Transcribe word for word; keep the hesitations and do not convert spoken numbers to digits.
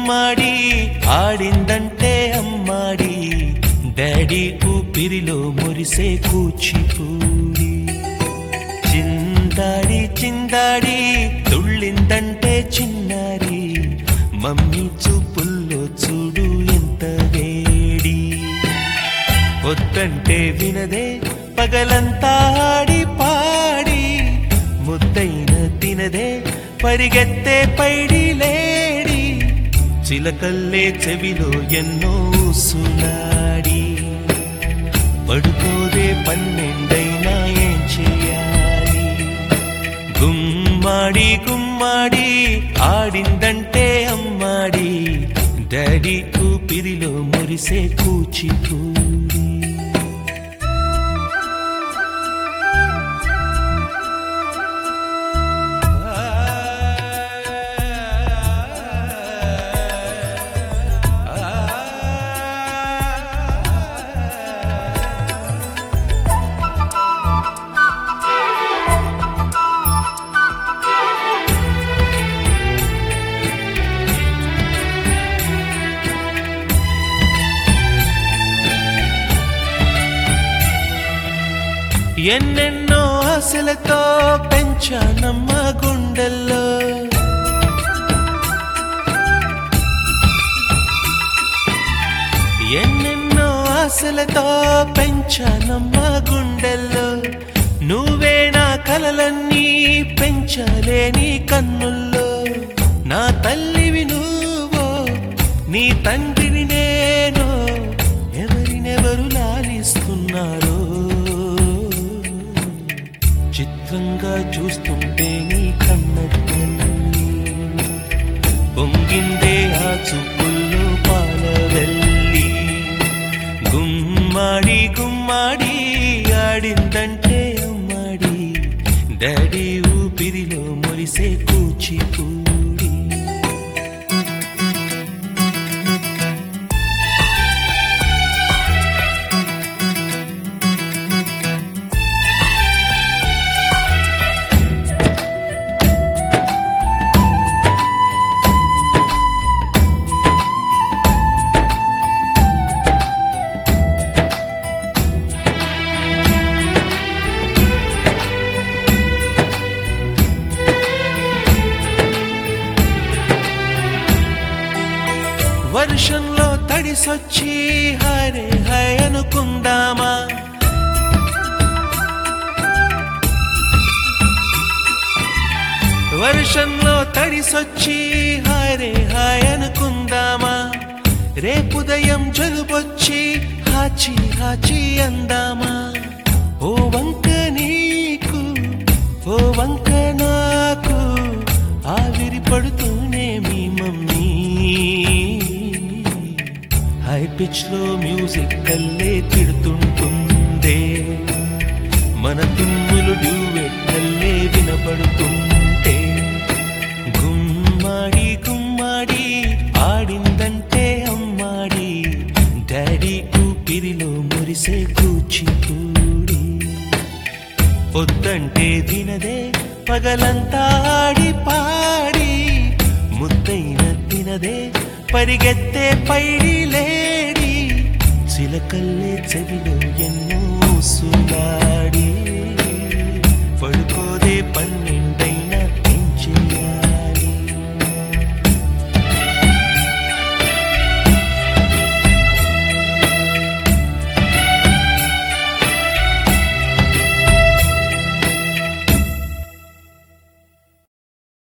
గుమ్మాడి ఆడిందంటే అమ్మాడి డాడీ ఊపిరిలో మురిసే కూచిపూడి చిందాడి చిందాడి తుళ్ళిందంటే చిన్నారి మమ్మీ చూపుల్లో చూడు ఎంత వేడి వద్దంటే వినదే పగలంతా ఆడి పాడి ముద్దైన తినదే పరిగెత్తే పైడి లేడి చిలకల్లే చెవిలో ఎన్నో సునాడి పడుకోదే పన్నెండైనా ఏం చేయాలి గుమ్మాడి గుమ్మాడి ఆడిందంటే అమ్మాడి డాడీ ఊపిరిలో మురిసే కూచిపూడి ఎన్నెన్నో ఆశలతో పెంచానమ్మ గుండెల్లో ఎన్నెన్నో ఆశలతో పెంచానమ్మ గుండెల్లో నువ్వే నా కలలన్నీ పెంచలేని కన్నుల్లో నా తల్లివి నువ్వో నీ తండ్రిని నేను ఎవరినెవరు లాలిస్తున్నారో చిత్రంగా చూస్తుంటే నీ కన్నతల్లి పొంగిందే ఆ చూపుల్లో పాలవెల్లి గుమ్మాడి గుమ్మాడి ఆడిందంటే అమ్మాడి డాడీ ఊపిరిలో మురిసే కూచిపూడి వర్షంలో తడిసొచ్చి హరే హై అనుకుందామా వర్షంలో తడిసొచ్చి హరే హై అనుకుందామా రేపుదయం జలుబొచ్చి హాచి హాచి అందామా ఓ వంక నీకు ఓ వంక నాకు ఆవిరి పడుతూనే మీ మమ్మీ హై పిచ్ లో మ్యూజిక్ కల్లే తిడుతుంటుందే మన తుమ్ములు డ్యూయెట్ కల్లే వినపడుతుంటే గుమ్మాడి గుమ్మాడి ఆడిందంటే అమ్మాడి డాడీ ఊపిరిలో మురిసే కూచిపూడి వద్దంటే తినదే పగలంతా ఆడి పాడి ముద్దైన తినదే పరిగెత్తే పైడి లేడి చిలకల్లే చెవిలో ఎన్నో సునాడి పడుకోదే పన్నెండు